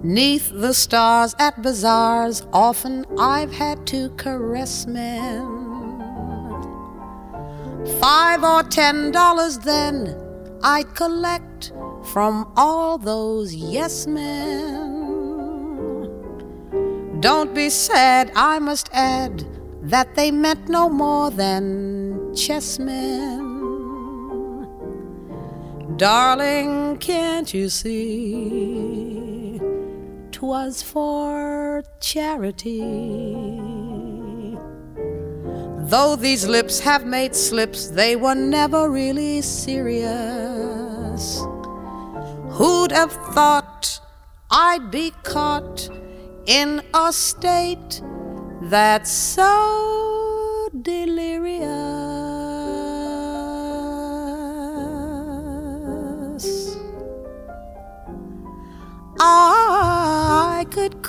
'Neath the stars at bazaars, often I've had to caress men. $5 or $10 then I'd collect from all those yes men. Don't be sad, I must add that they meant no more than chessmen. Darling, can't you see 'twas for charity? Though these lips have made slips, they were never really serious. Who'd have thought I'd be caught in a state that's so delirious? I could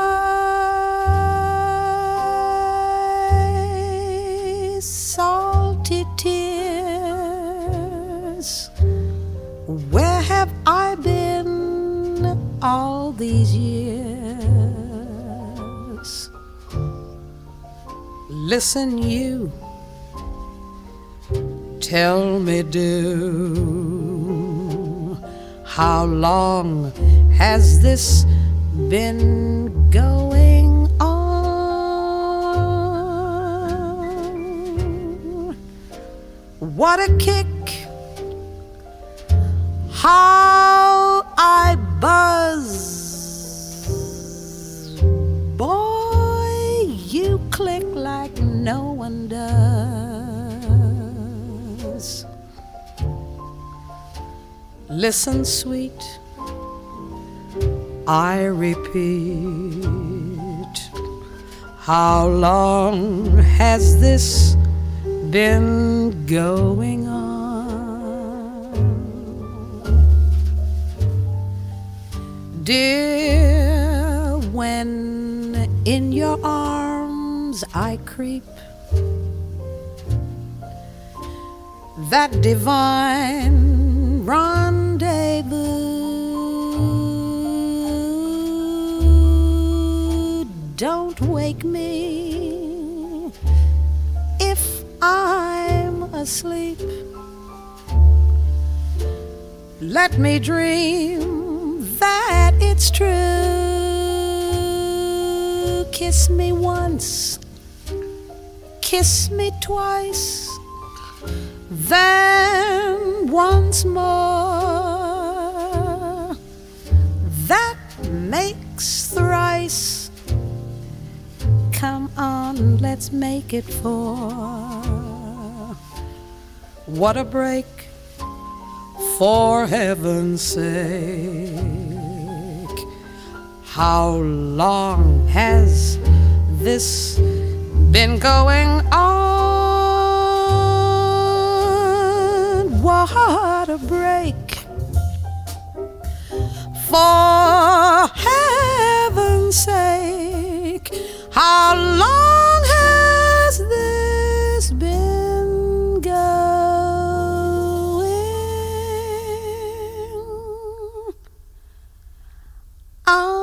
cry salty tears. Where have I been all these years? Listen, you, tell me, do, how long has this been going on? What a kick! How I buzz! Boy, you click like no one does. Listen, sweet, I repeat, how long has this been going on? Dear, when in your arms I creep, that divine rendezvous, don't wake me if I'm asleep. Let me dream that it's true. Kiss me once, kiss me twice, then once more. That makes thrice. Come on, let's make it 4. What a break, for heaven's sake. How long has this been going on? What a break, for heaven's sake. How long has this been going on?